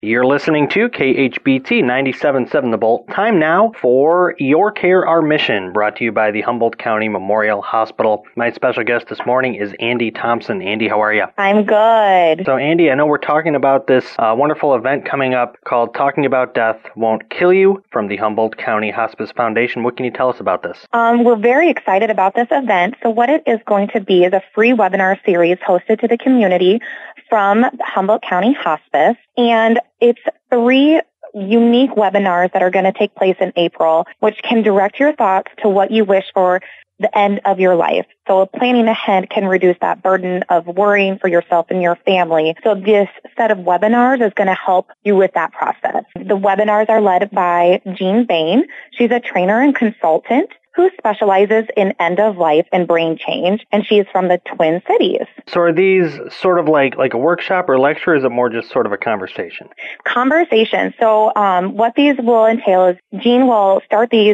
You're listening to KHBT 97.7 The Bolt. Time now for Your Care, Our Mission, brought to you by the Humboldt County Memorial Hospital. My special guest this morning is Andy Thompson. Andy, how are you? I'm good. So, Andy, I know we're talking about this wonderful event coming up called Talking About Death Won't Kill You from the Humboldt County Hospice Foundation. What can you tell us about this? We're very excited about this event. So what it is going to be is a free webinar series hosted to the community from Humboldt County Hospice. And it's 3 unique webinars that are going to take place in April, which can direct your thoughts to what you wish for the end of your life. So planning ahead can reduce that burden of worrying for yourself and your family. So this set of webinars is going to help you with that process. The webinars are led by Jean Bain. She's a trainer and consultant who specializes in end-of-life and brain change, and she is from the Twin Cities. So are these sort of like a workshop or lecture, or is it more just sort of a conversation? Conversation. So what these will entail is Jean will start these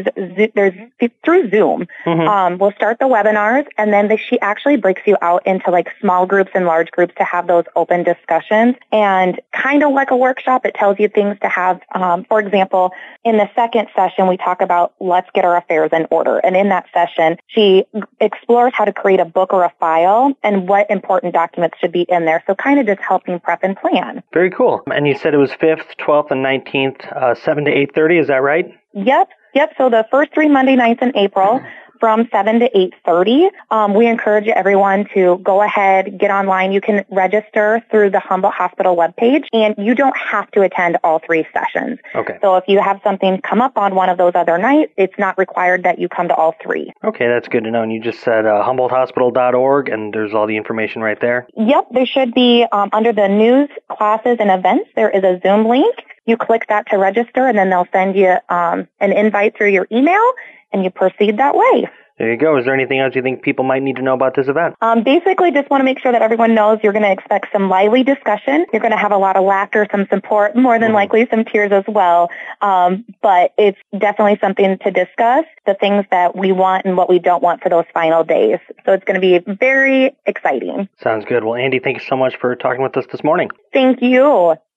through Zoom. Mm-hmm. We'll start the webinars, and then she actually breaks you out into like small groups and large groups to have those open discussions. And kind of like a workshop, it tells you things to have. For example, in the second session, we talk about let's get our affairs in order. And in that session, she explores how to create a book or a file and what important documents should be in there. So kind of just helping prep and plan. Very cool. And you said it was 5th, 12th, and 19th, 7 to 8:30. Is that right? Yep. So the first 3 Monday nights in April, from 7 to 8:30. We encourage everyone to go ahead, get online. You can register through the Humboldt Hospital webpage, and you don't have to attend all 3 sessions. Okay. So if you have something come up on one of those other nights, it's not required that you come to all 3. Okay, that's good to know. And you just said HumboldtHospital.org, and there's all the information right there? Yep, there should be under the news, classes, and events, there is a Zoom link. You click that to register, and then they'll send you an invite through your email, and you proceed that way. There you go. Is there anything else you think people might need to know about this event? Basically, just want to make sure that everyone knows you're going to expect some lively discussion. You're going to have a lot of laughter, some support, more than likely some tears as well. But it's definitely something to discuss, the things that we want and what we don't want for those final days. So it's going to be very exciting. Sounds good. Well, Andy, thank you so much for talking with us this morning. Thank you.